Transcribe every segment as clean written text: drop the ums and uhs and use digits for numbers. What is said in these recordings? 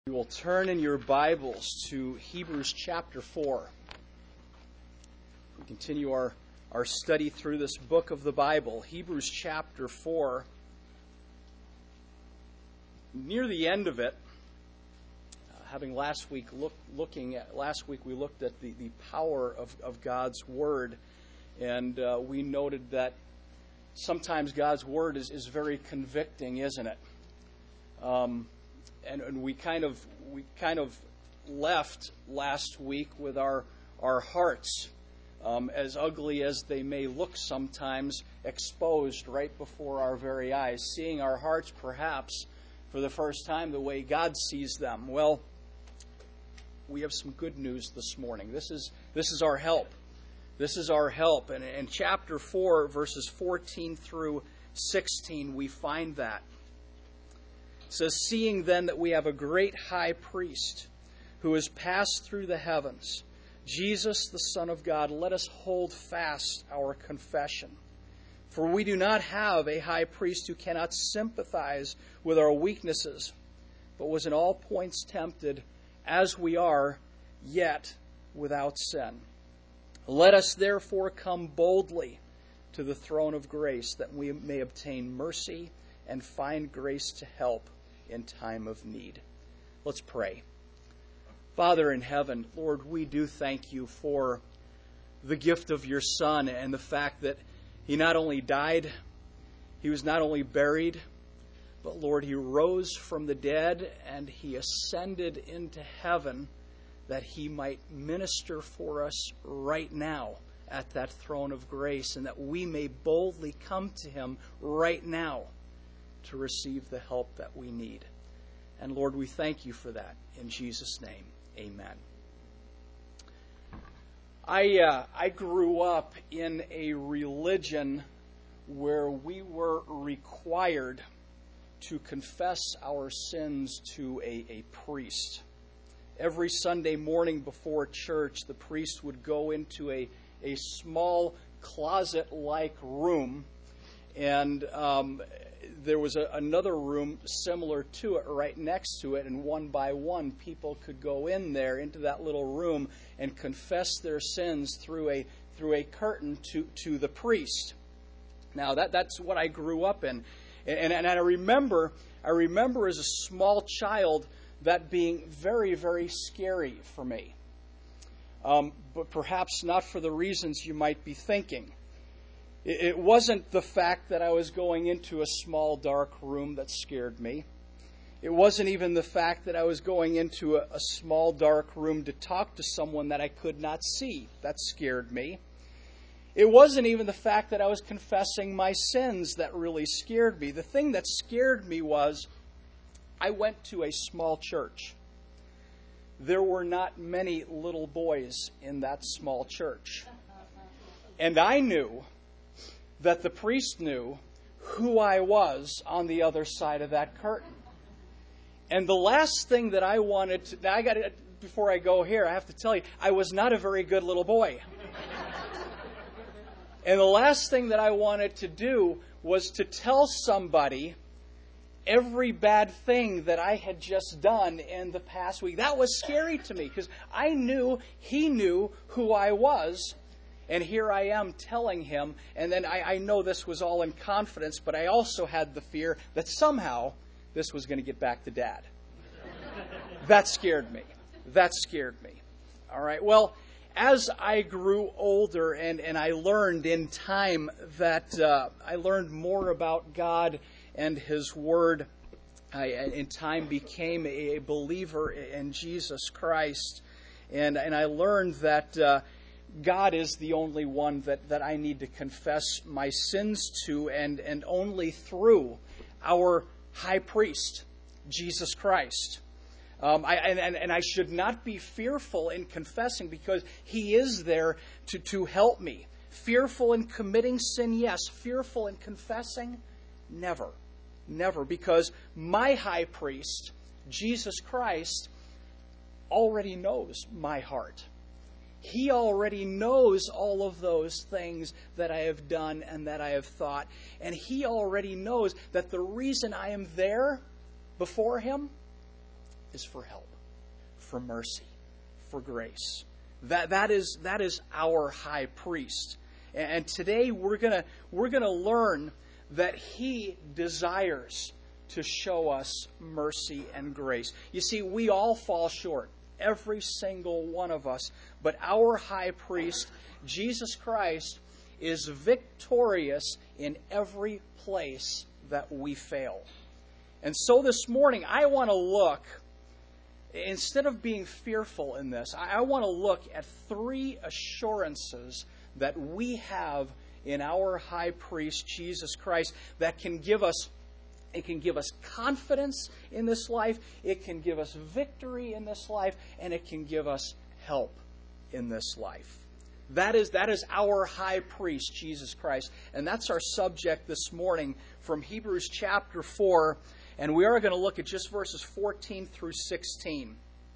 You will turn in your Bibles to Hebrews chapter 4. We continue our study through this book of the Bible. Hebrews chapter 4. Near the end of it, having last week we looked at the power of God's Word, and we noted that sometimes God's Word is very convicting, isn't it? And we kind of left last week with our hearts, as ugly as they may look sometimes, exposed right before our very eyes, seeing our hearts perhaps for the first time the way God sees them. Well, we have some good news this morning. This is our help. This is our help. And in chapter 4, verses 14 through 16, we find that. It says, "Seeing then that we have a great high priest who has passed through the heavens, Jesus the Son of God, let us hold fast our confession. For we do not have a high priest who cannot sympathize with our weaknesses, but was in all points tempted as we are, yet without sin. Let us therefore come boldly to the throne of grace, that we may obtain mercy and find grace to help in time of need." Let's pray. Father in heaven, Lord, we do thank you for the gift of your Son and the fact that he not only died, he was not only buried, but Lord, he rose from the dead and he ascended into heaven that he might minister for us right now at that throne of grace, and that we may boldly come to him right now to receive the help that we need. And Lord, we thank you for that. In Jesus' name, amen. I grew up in a religion where we were required to confess our sins to a priest. Every Sunday morning before church, the priest would go into a small closet-like room, and there was another room similar to it right next to it, and one by one people could go in there into that little room and confess their sins through a curtain to the priest. Now that's what I grew up in, and I remember as a small child that being very, very scary for me, but perhaps not for the reasons you might be thinking. It wasn't the fact that I was going into a small, dark room that scared me. It wasn't even the fact that I was going into a small, dark room to talk to someone that I could not see that scared me. It wasn't even the fact that I was confessing my sins that really scared me. The thing that scared me was I went to a small church. There were not many little boys in that small church. And I knew that the priest knew who I was on the other side of that curtain. And the last thing that I wanted to... before I go here, I have to tell you, I was not a very good little boy. And the last thing that I wanted to do was to tell somebody every bad thing that I had just done in the past week. That was scary to me, because I knew he knew who I was. And here I am telling him, and then I know this was all in confidence, but I also had the fear that somehow this was going to get back to Dad. That scared me. All right, well, as I grew older and I learned in time that I learned more about God and His Word, I in time became a believer in Jesus Christ, and I learned that God is the only one that I need to confess my sins to, and only through our high priest, Jesus Christ. I should not be fearful in confessing, because He is there to help me. Fearful in committing sin, yes. Fearful in confessing, never. Never, because my high priest, Jesus Christ, already knows my heart. He already knows all of those things that I have done and that I have thought. And He already knows that the reason I am there before Him is for help, for mercy, for grace. That is our high priest. And today we're gonna learn that he desires to show us mercy and grace. You see, we all fall short, every single one of us. But our high priest, Jesus Christ, is victorious in every place that we fail. And so this morning, I want to look, instead of being fearful in this, I want to look at 3 assurances that we have in our high priest, Jesus Christ, that can give us, it can give us confidence in this life, it can give us victory in this life, and it can give us help in this life. That is our high priest, Jesus Christ. And that's our subject this morning from Hebrews chapter 4. And we are going to look at just verses 14 through 16.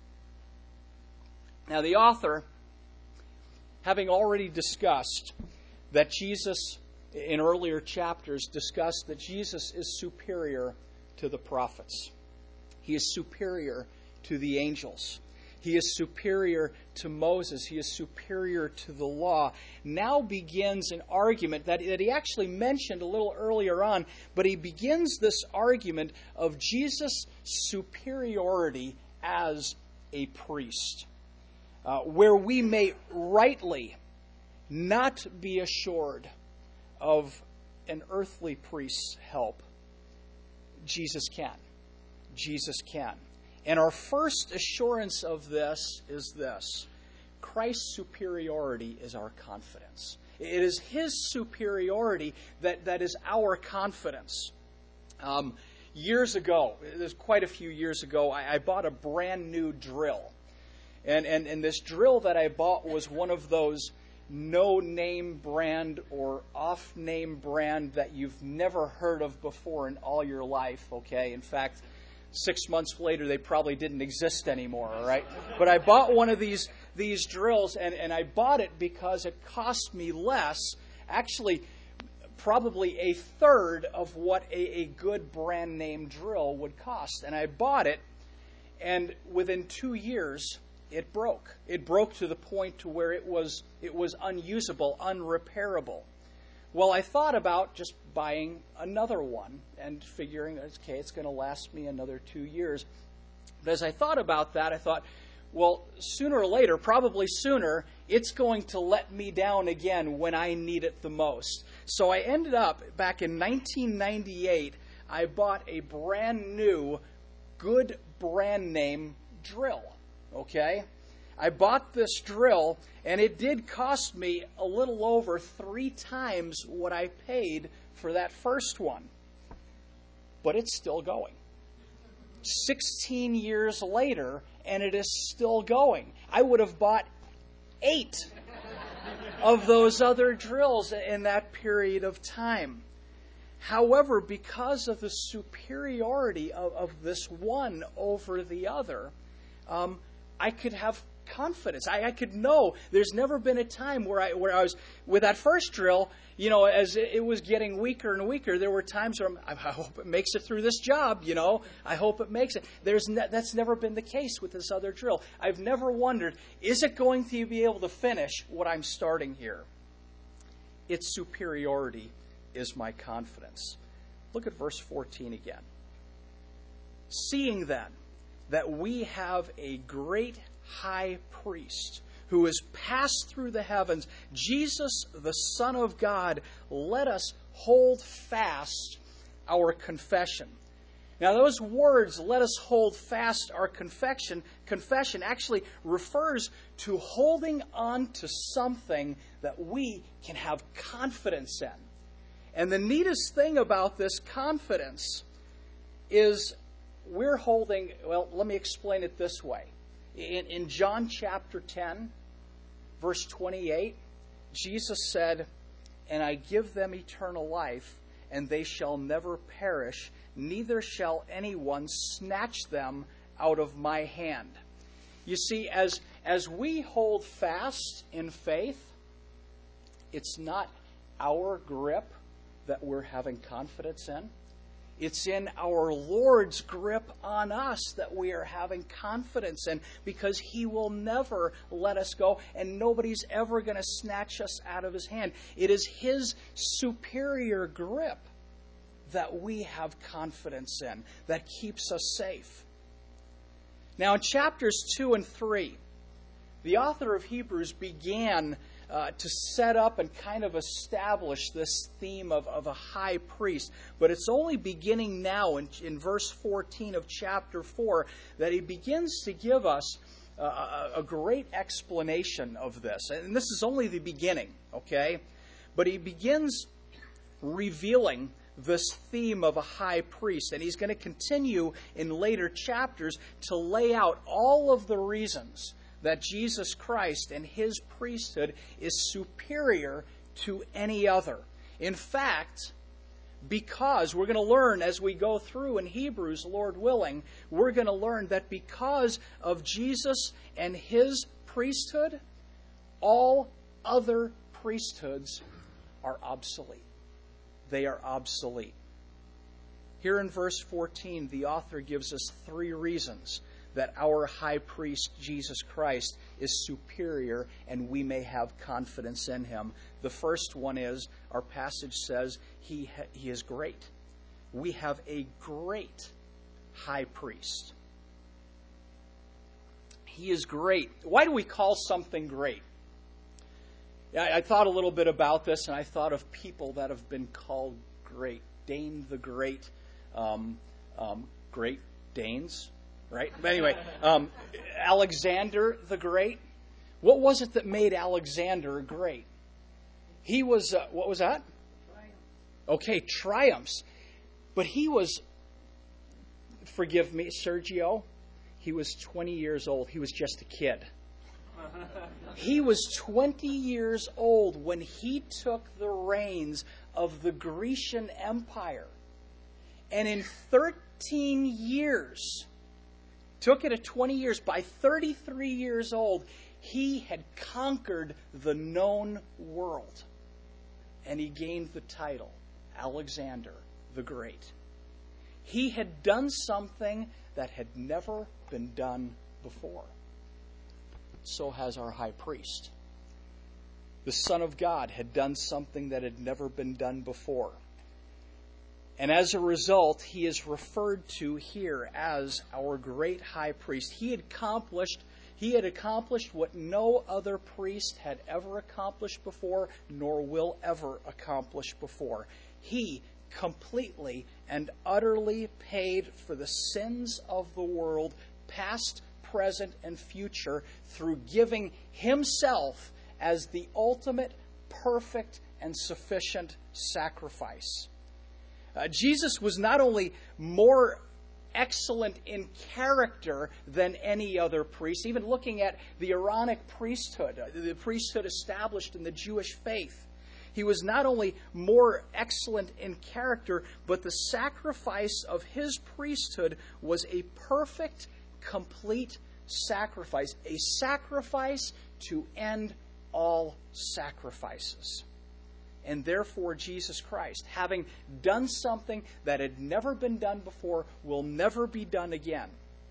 Now, the author, having already discussed that Jesus, in earlier chapters, discussed that Jesus is superior to the prophets. He is superior to the angels. He is superior to Moses. He is superior to the law. Now begins an argument that he actually mentioned a little earlier on, but he begins this argument of Jesus' superiority as a priest, where we may rightly not be assured of an earthly priest's help. Jesus can. Jesus can. And our first assurance of this is this: Christ's superiority is our confidence. It is his superiority that is our confidence. Years ago, there's quite a few years ago, I bought a brand new drill. And this drill that I bought was one of those no-name brand or off-name brand that you've never heard of before in all your life, okay? In fact, 6 months later, they probably didn't exist anymore, all right? But I bought one of these drills, and I bought it because it cost me less, actually probably a third of what a good brand name drill would cost. And I bought it, and within 2 years, it broke. It broke to the point to where it was unusable, unrepairable. Well, I thought about just buying another one and figuring, okay, it's going to last me another 2 years. But as I thought about that, I thought, well, sooner or later, probably sooner, it's going to let me down again when I need it the most. So I ended up, back in 1998, I bought a brand new, good brand name drill, okay? I bought this drill, and it did cost me a little over 3 times what I paid for that first one. But it's still going. 16 years later, and it is still going. I would have bought 8 of those other drills in that period of time. However, because of the superiority of this one over the other, I could have confidence. I could know. There's never been a time where I was with that first drill, you know, as it was getting weaker and weaker. There were times where I hope it makes it through this job, you know. I hope it makes it. That's never been the case with this other drill. I've never wondered, is it going to be able to finish what I'm starting here? Its superiority is my confidence. Look at verse 14 again. Seeing then that we have a great high priest who has passed through the heavens, Jesus, the Son of God, let us hold fast our confession. Now, those words, let us hold fast our confession, actually refers to holding on to something that we can have confidence in. And the neatest thing about this confidence is we're holding, well, let me explain it this way. In John chapter 10, verse 28, Jesus said, "And I give them eternal life, and they shall never perish, neither shall anyone snatch them out of my hand." You see, as we hold fast in faith, it's not our grip that we're having confidence in. It's in our Lord's grip on us that we are having confidence in, because He will never let us go, and nobody's ever going to snatch us out of His hand. It is His superior grip that we have confidence in, that keeps us safe. Now, in chapters 2 and 3, the author of Hebrews began to set up and kind of establish this theme of a high priest. But it's only beginning now in verse 14 of chapter 4 that he begins to give us a great explanation of this. And this is only the beginning, okay? But he begins revealing this theme of a high priest. And he's going to continue in later chapters to lay out all of the reasons that Jesus Christ and His priesthood is superior to any other. In fact, because we're going to learn as we go through in Hebrews, Lord willing, we're going to learn that because of Jesus and His priesthood, all other priesthoods are obsolete. They are obsolete. Here in verse 14, the author gives us 3 reasons that our high priest, Jesus Christ, is superior and we may have confidence in Him. The first one is, our passage says, He is great. We have a great high priest. He is great. Why do we call something great? I thought a little bit about this, and I thought of people that have been called great. Dane the Great, Great Danes. Right? But anyway, Alexander the Great. What was it that made Alexander great? He was, what was that? Okay, triumphs. But he was, forgive me, Sergio, he was 20 years old. He was just a kid. He was 20 years old when he took the reins of the Grecian Empire. And in 13 years... took it at 20 years. By 33 years old, he had conquered the known world. And he gained the title, Alexander the Great. He had done something that had never been done before. So has our high priest. The Son of God had done something that had never been done before. And as a result, he is referred to here as our great high priest. He had accomplished what no other priest had ever accomplished before, nor will ever accomplish before. He completely and utterly paid for the sins of the world, past, present, and future, through giving Himself as the ultimate, perfect, and sufficient sacrifice. Jesus was not only more excellent in character than any other priest, even looking at the Aaronic priesthood, the priesthood established in the Jewish faith. He was not only more excellent in character, but the sacrifice of His priesthood was a perfect, complete sacrifice, a sacrifice to end all sacrifices. And therefore, Jesus Christ, having done something that had never been done before, will never be done again,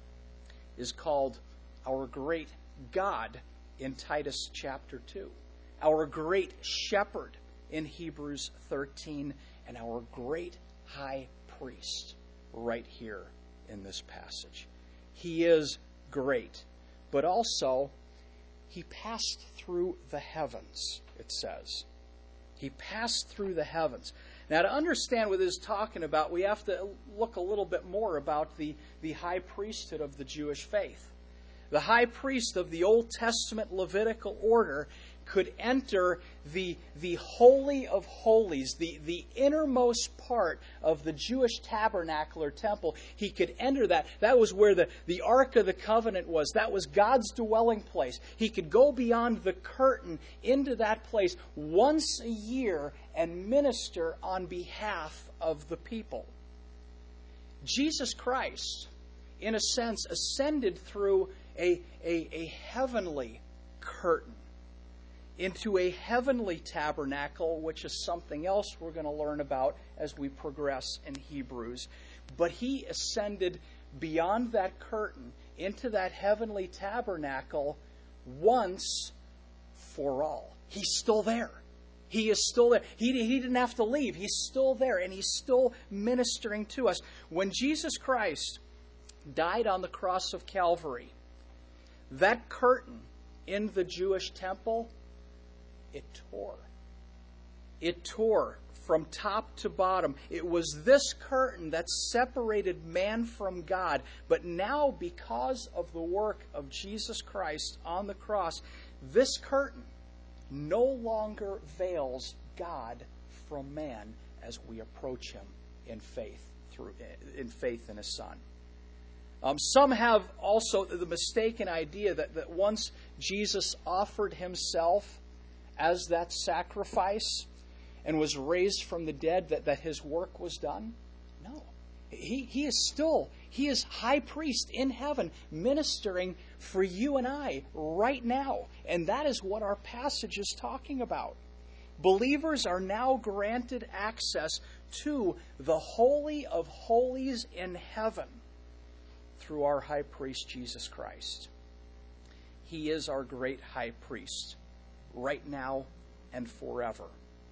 is called our great God in Titus chapter 2, our great shepherd in Hebrews 13, and our great high priest right here in this passage. He is great, but also He passed through the heavens, it says. He passed through the heavens. Now, to understand what this is talking about, we have to look a little bit more about the high priesthood of the Jewish faith. The high priest of the Old Testament Levitical order could enter the Holy of Holies, the innermost part of the Jewish tabernacle or temple. He could enter that. That was where the Ark of the Covenant was. That was God's dwelling place. He could go beyond the curtain into that place once a year and minister on behalf of the people. Jesus Christ, in a sense, ascended through a heavenly curtain. into a heavenly tabernacle, which is something else we're going to learn about as we progress in Hebrews. But he ascended beyond that curtain into that heavenly tabernacle once for all. He's still there. He is still there. He didn't have to leave. He's still there, and he's still ministering to us. When Jesus Christ died on the cross of Calvary, that curtain in the Jewish temple, it tore. It tore from top to bottom. It was this curtain that separated man from God. But now, because of the work of Jesus Christ on the cross, this curtain no longer veils God from man as we approach him in faith in his Son. Some have also the mistaken idea that once Jesus offered himself as that sacrifice and was raised from the dead, that his work was done. No. He is high priest in heaven, ministering for you and I right now. And that is what our passage is talking about. Believers are now granted access to the Holy of Holies in heaven through our high priest, Jesus Christ. He is our great high priest, right now and forever.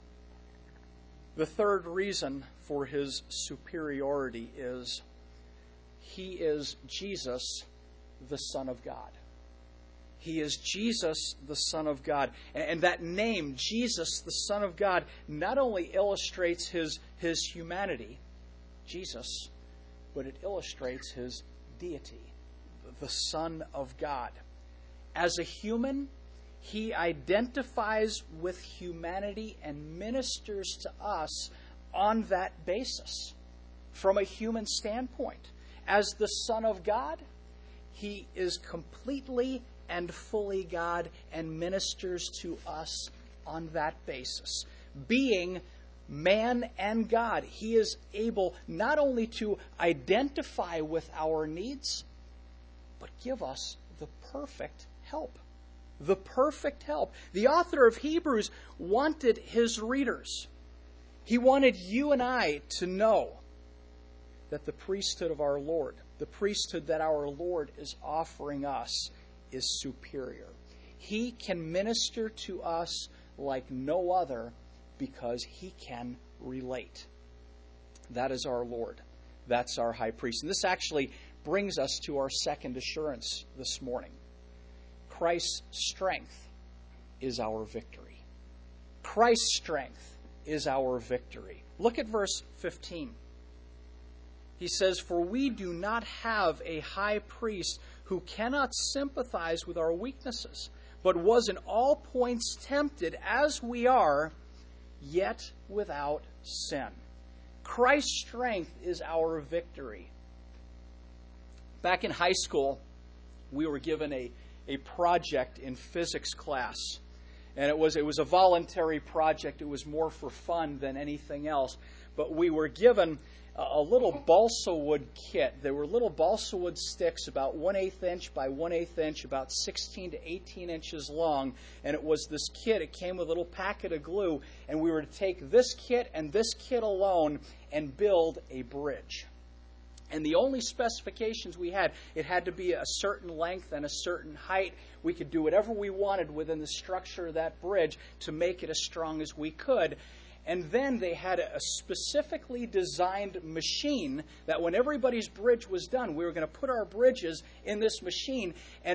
The third reason for his superiority is he is Jesus, the Son of God. He is Jesus, the Son of God. And that name, Jesus, the Son of God, not only illustrates his humanity, Jesus, but it illustrates his deity, the Son of God. As a human, he identifies with humanity and ministers to us on that basis, from a human standpoint. As the Son of God, he is completely and fully God and ministers to us on that basis. Being man and God, he is able not only to identify with our needs, but give us the perfect help. The perfect help. The author of Hebrews wanted his readers. He wanted you and I to know that the priesthood of our Lord, the priesthood that our Lord is offering us, is superior. He can minister to us like no other because he can relate. That is our Lord. That's our high priest. And this actually brings us to our second assurance this morning. Christ's strength is our victory. Christ's strength is our victory. Look at verse 15. He says, "For we do not have a high priest who cannot sympathize with our weaknesses, but was in all points tempted as we are, yet without sin." Christ's strength is our victory. Back in high school, we were given a project in physics class. And it was a voluntary project. It was more for fun than anything else. But we were given a little balsa wood kit. There were little balsa wood sticks about 1/8 inch by 1/8 inch, about 16 to 18 inches long. And it was this kit. It came with a little packet of glue. And we were to take this kit and this kit alone and build a bridge. And the only specifications we had, it had to be a certain length and a certain height. We could do whatever we wanted within the structure of that bridge to make it as strong as we could. And then they had a specifically designed machine that when everybody's bridge was done, we were going to put our bridges in this machine, and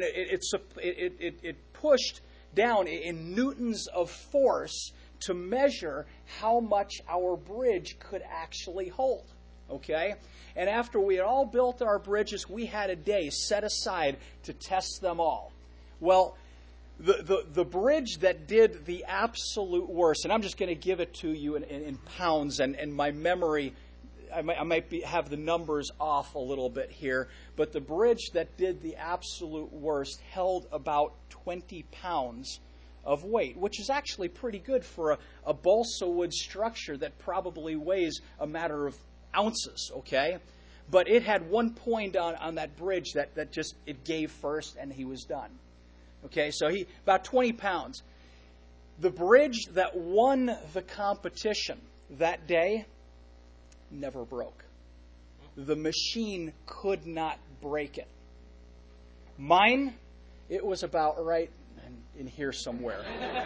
it pushed down in newtons of force to measure how much our bridge could actually hold. Okay? And after we had all built our bridges, we had a day set aside to test them all. Well, the bridge that did the absolute worst, and I'm just going to give it to you in pounds, and my memory, I might have the numbers off a little bit here, but the bridge that did the absolute worst held about 20 pounds of weight, which is actually pretty good for a balsa wood structure that probably weighs a matter of ounces, okay? But it had one point on that bridge that just, it gave first and he was done. Okay, so about 20 pounds. The bridge that won the competition that day never broke. The machine could not break it. Mine, it was about right in here somewhere.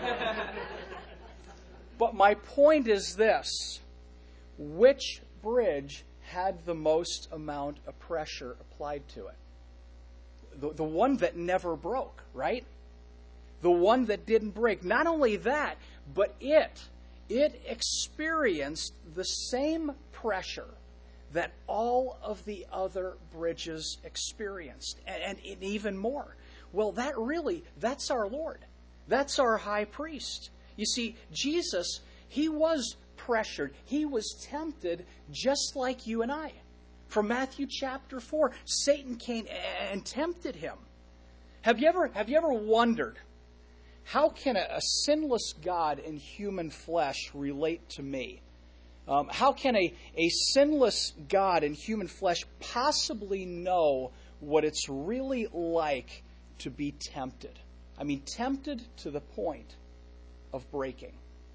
But my point is this: which bridge had the most amount of pressure applied to it? The one that never broke, right? The one that didn't break. Not only that, but it experienced the same pressure that all of the other bridges experienced, and even more. Well, that's our Lord. That's our high priest. You see, Jesus, he was pressured. He was tempted just like you and I. From Matthew chapter 4, Satan came and tempted him. Have you ever wondered, how can a sinless God in human flesh relate to me? How can a sinless God in human flesh possibly know what it's really like to be tempted? I mean, tempted to the point of breaking.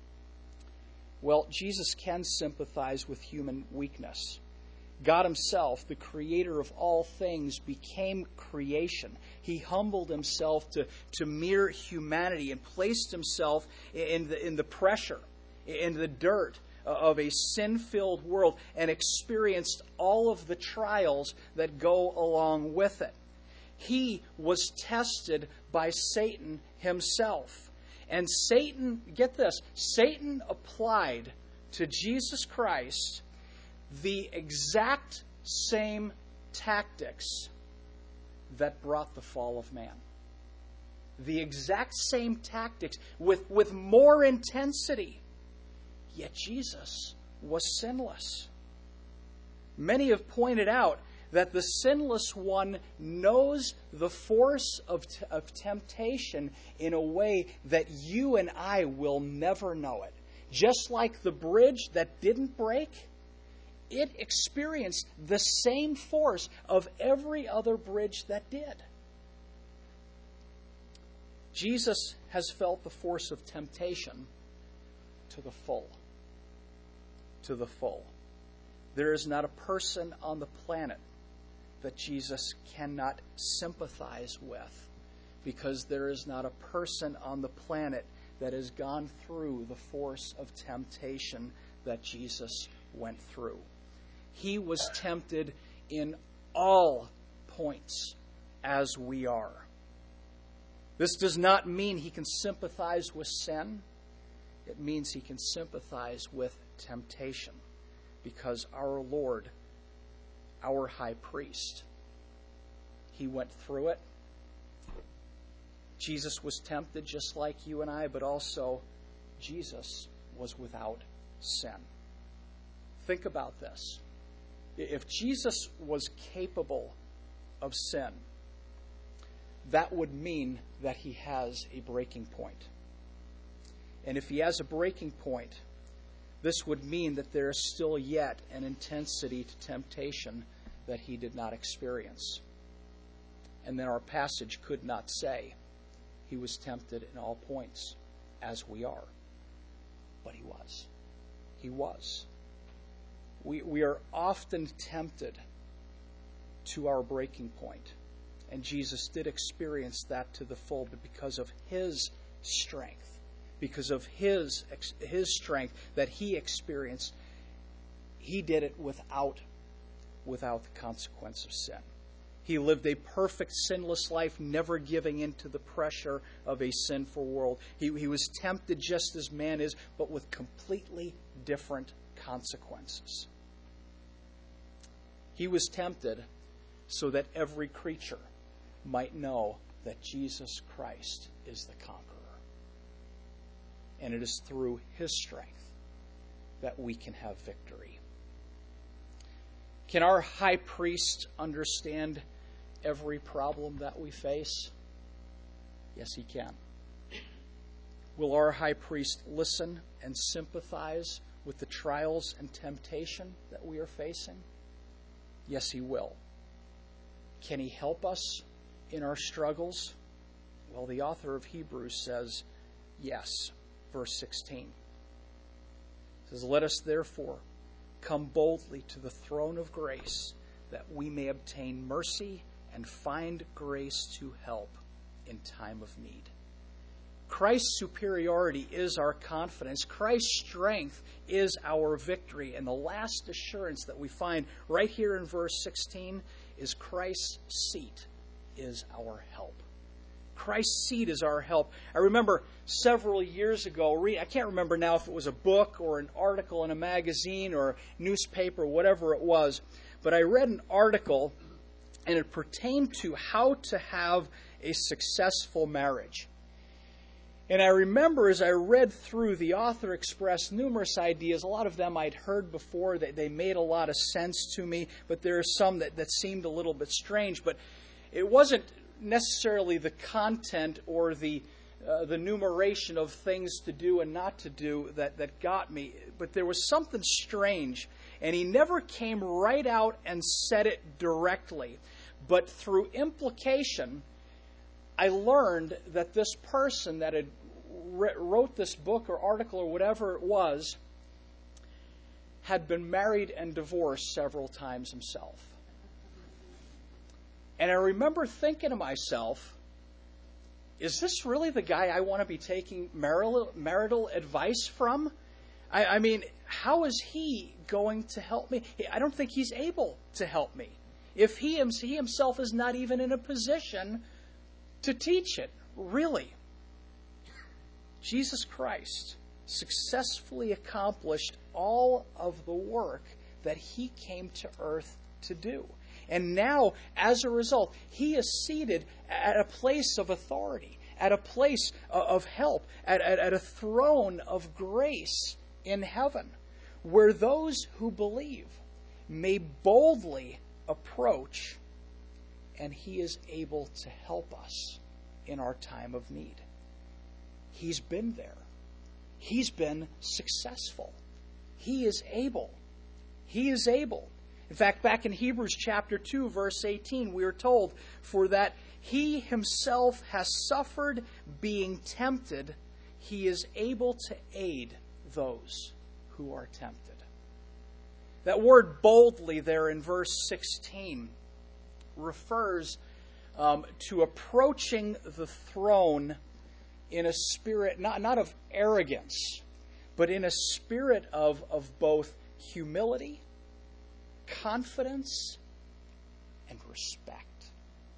Well, Jesus can sympathize with human weakness. God himself, the creator of all things, became creation. He humbled himself to mere humanity and placed himself in the pressure, in the dirt of a sin-filled world, and experienced all of the trials that go along with it. He was tested by Satan himself. And Satan, get this, Satan applied to Jesus Christ the exact same tactics that brought the fall of man. The exact same tactics with more intensity. Yet Jesus was sinless. Many have pointed out that the sinless one knows the force of temptation in a way that you and I will never know it. Just like the bridge that didn't break, it experienced the same force of every other bridge that did. Jesus has felt the force of temptation to the full. To the full. There is not a person on the planet that Jesus cannot sympathize with, because there is not a person on the planet that has gone through the force of temptation that Jesus went through. He was tempted in all points as we are. This does not mean he can sympathize with sin. It means he can sympathize with temptation, because our Lord, our high priest, he went through it. Jesus was tempted just like you and I, but also Jesus was without sin. Think about this. If Jesus was capable of sin, that would mean that he has a breaking point. And if he has a breaking point, this would mean that there is still yet an intensity to temptation that he did not experience. And then our passage could not say he was tempted in all points as we are. But he was. He was. We are often tempted to our breaking point. And Jesus did experience that to the full, but because of his strength, because of his strength that he experienced, he did it without the consequence of sin. He lived a perfect, sinless life, never giving in to the pressure of a sinful world. He was tempted just as man is, but with completely different consequences. He was tempted so that every creature might know that Jesus Christ is the conqueror. And it is through his strength that we can have victory. Can our high priest understand every problem that we face? Yes, he can. Will our high priest listen and sympathize with the trials and temptation that we are facing? Yes, he will. Can he help us in our struggles? Well, the author of Hebrews says, yes. verse 16. It says, "Let us therefore come boldly to the throne of grace, that we may obtain mercy and find grace to help in time of need." Christ's superiority is our confidence. Christ's strength is our victory. And the last assurance that we find right here in verse 16 is Christ's seat is our help. Christ's seat is our help. I remember several years ago, I can't remember now if it was a book or an article in a magazine or a newspaper, whatever it was, but I read an article and it pertained to how to have a successful marriage. And I remember as I read through, the author expressed numerous ideas. A lot of them I'd heard before. They made a lot of sense to me, but there are some that seemed a little bit strange. But it wasn't necessarily the content or the numeration of things to do and not to do that got me. But there was something strange. And he never came right out and said it directly. But through implication, I learned that this person that had wrote this book or article or whatever it was had been married and divorced several times himself. And I remember thinking to myself, is this really the guy I want to be taking marital advice from? I mean, how is he going to help me? I don't think he's able to help me. If he himself is not even in a position to teach it, really. Jesus Christ successfully accomplished all of the work that he came to earth to do. And now, as a result, he is seated at a place of authority, at a place of help, at a throne of grace in heaven, where those who believe may boldly approach, and he is able to help us in our time of need. He's been there. He's been successful. He is able. He is able. In fact, back in Hebrews chapter 2, verse 18, we are told, "For that he himself has suffered being tempted, he is able to aid those who are tempted." That word boldly there in verse 16 refers to approaching the throne in a spirit, not of arrogance, but in a spirit of both humility, confidence, and respect.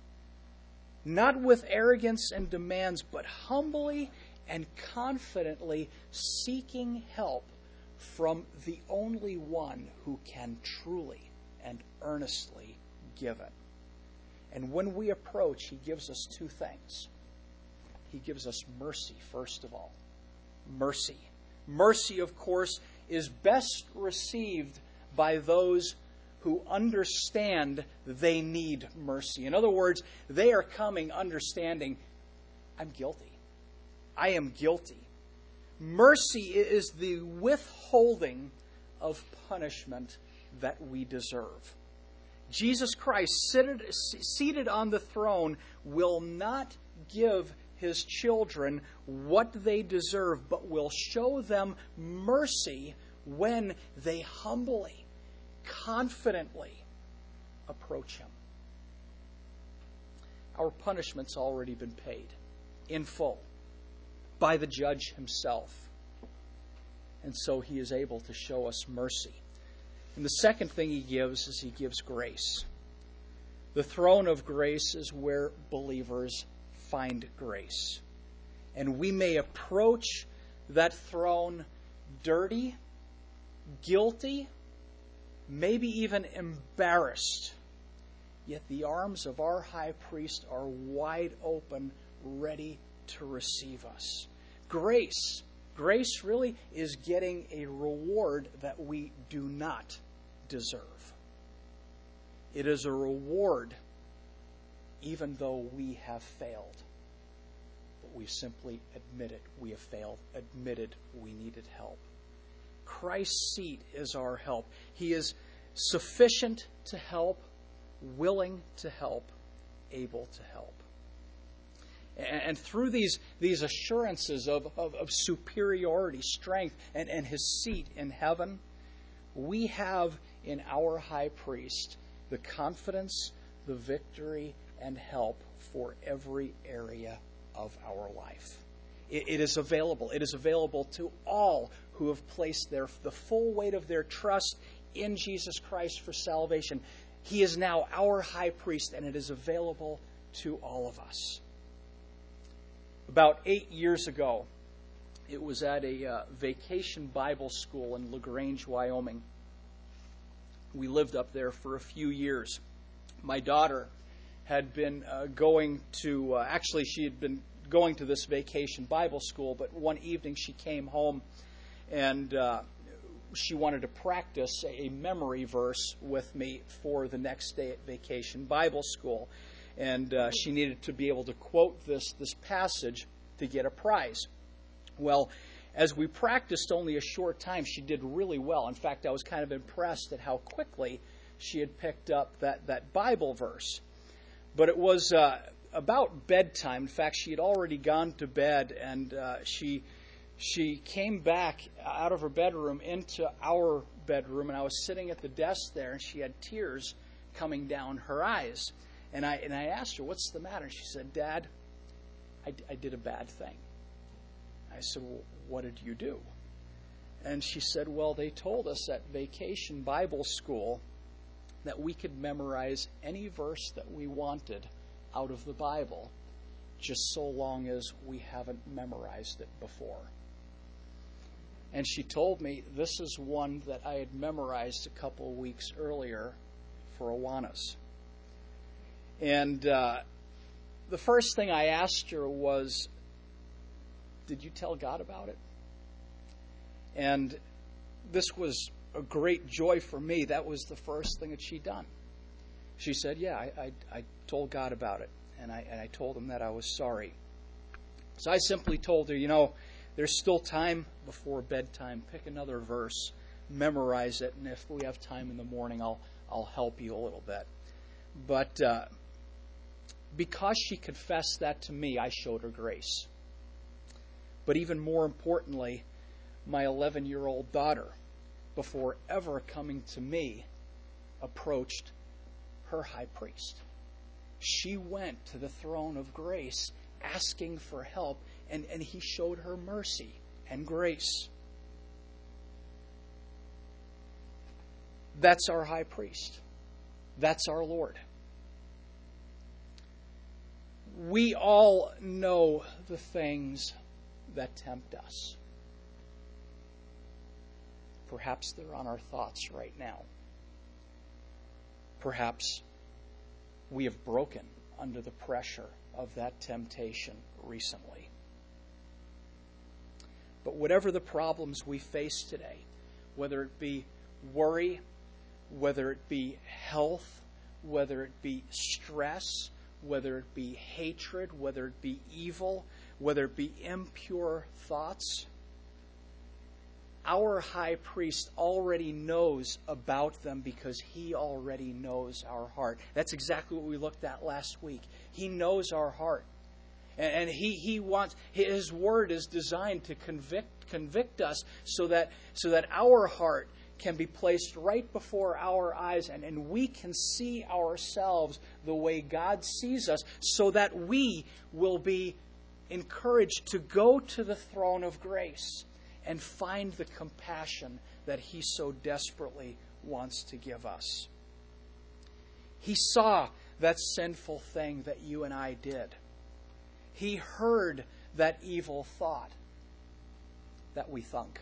Not with arrogance and demands, but humbly and confidently seeking help from the only one who can truly and earnestly give it. And when we approach, he gives us two things. He gives us mercy, first of all. Mercy. Mercy, of course, is best received by those who understand they need mercy. In other words, they are coming understanding, I'm guilty. I am guilty. Mercy is the withholding of punishment that we deserve. Jesus Christ, seated on the throne, will not give his children what they deserve, but will show them mercy when they humbly, confidently approach him. Our punishment's already been paid in full by the judge himself. And so he is able to show us mercy. And the second thing he gives is he gives grace. The throne of grace is where believers find grace. And we may approach that throne dirty, guilty, maybe even embarrassed. Yet the arms of our high priest are wide open, ready to receive us. Grace really is getting a reward that we do not deserve. It is a reward even though we have failed. But we simply admit it. We have failed. Admitted we needed help. Christ's seat is our help. He is sufficient to help, willing to help, able to help. And through these assurances of superiority, strength, and his seat in heaven, we have in our high priest the confidence, the victory, and help for every area of our life. It is available. It is available to all who have placed the full weight of their trust in Jesus Christ for salvation. He is now our high priest, and it is available to all of us. About 8 years ago, it was at a vacation Bible school in LaGrange, Wyoming. We lived up there for a few years. My daughter had been she had been going to this vacation Bible school, but one evening she came home and she wanted to practice a memory verse with me for the next day at vacation Bible school. And she needed to be able to quote this passage to get a prize. Well, as we practiced only a short time, she did really well. In fact, I was kind of impressed at how quickly she had picked up that Bible verse. But it was about bedtime. In fact, she had already gone to bed, and she came back out of her bedroom into our bedroom, and I was sitting at the desk there, and she had tears coming down her eyes. And I asked her, "What's the matter?" And she said, "Dad, I did a bad thing." I said, "Well, what did you do?" And she said, "Well, they told us at Vacation Bible School that we could memorize any verse that we wanted out of the Bible, just so long as we haven't memorized it before." And she told me this is one that I had memorized a couple of weeks earlier for Awanas. And the first thing I asked her was, "Did you tell God about it?" And this was a great joy for me. That was the first thing that she'd done. She said, "Yeah, I told God about it, and I told him that I was sorry." So I simply told her, there's still time before bedtime. Pick another verse, memorize it, and if we have time in the morning, I'll help you a little bit. But because she confessed that to me, I showed her grace. But even more importantly, my 11-year-old daughter, before ever coming to me, approached her high priest. She went to the throne of grace asking for help, and he showed her mercy and grace. That's our high priest. That's our Lord. We all know the things that tempt us. Perhaps they're on our thoughts right now. Perhaps we have broken under the pressure of that temptation recently. But whatever the problems we face today, whether it be worry, whether it be health, whether it be stress, whether it be hatred, whether it be evil, whether it be impure thoughts, our high priest already knows about them because he already knows our heart. That's exactly what we looked at last week. He knows our heart. And he wants, his word is designed to convict us so that our heart can be placed right before our eyes and we can see ourselves the way God sees us, so that we will be encouraged to go to the throne of grace and find the compassion that he so desperately wants to give us. He saw that sinful thing that you and I did. He heard that evil thought that we thunk.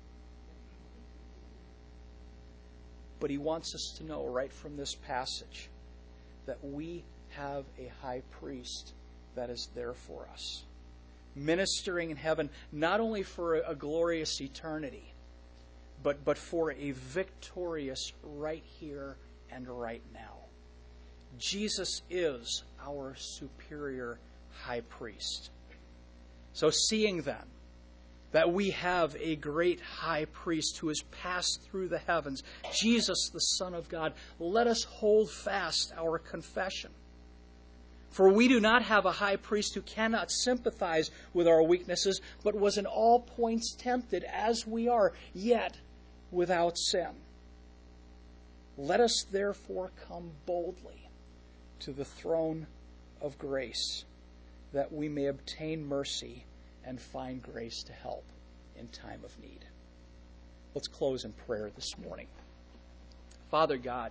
But he wants us to know right from this passage that we have a high priest that is there for us, ministering in heaven, not only for a glorious eternity, but for a victorious right here and right now. Jesus is our superior high priest. So seeing then that we have a great high priest who has passed through the heavens, Jesus, the Son of God, let us hold fast our confession. For we do not have a high priest who cannot sympathize with our weaknesses, but was in all points tempted as we are, yet without sin. Let us therefore come boldly to the throne of grace, that we may obtain mercy and find grace to help in time of need. Let's close in prayer this morning. Father God,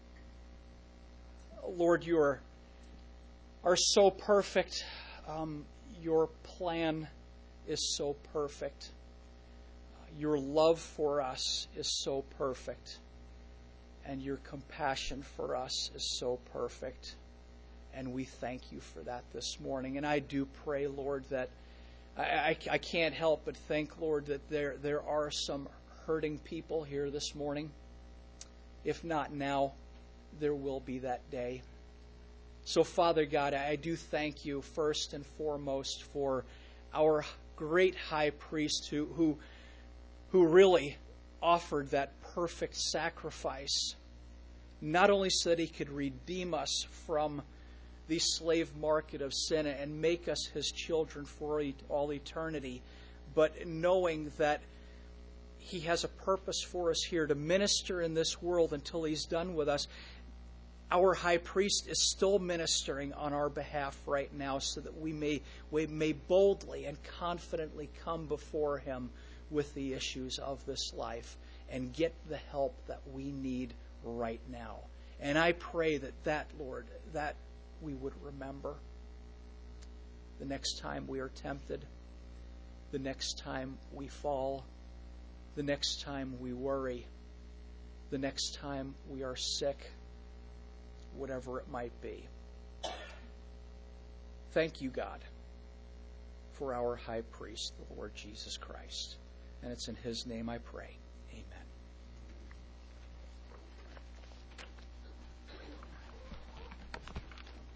Lord, you are so perfect. Your plan is so perfect. Your love for us is so perfect. And your compassion for us is so perfect. And we thank you for that this morning. And I do pray, Lord, that I can't help but think, Lord, that there are some hurting people here this morning. If not now, there will be that day. So, Father God, I do thank you first and foremost for our great high priest who really offered that perfect sacrifice, not only so that he could redeem us from the slave market of sin and make us his children for all eternity, but knowing that he has a purpose for us here to minister in this world until he's done with us. Our high priest is still ministering on our behalf right now so that we may boldly and confidently come before him with the issues of this life and get the help that we need right now. And I pray that, Lord, that we would remember the next time we are tempted, the next time we fall, the next time we worry, the next time we are sick, whatever it might be. Thank you, God, for our high priest, the Lord Jesus Christ. And it's in his name I pray.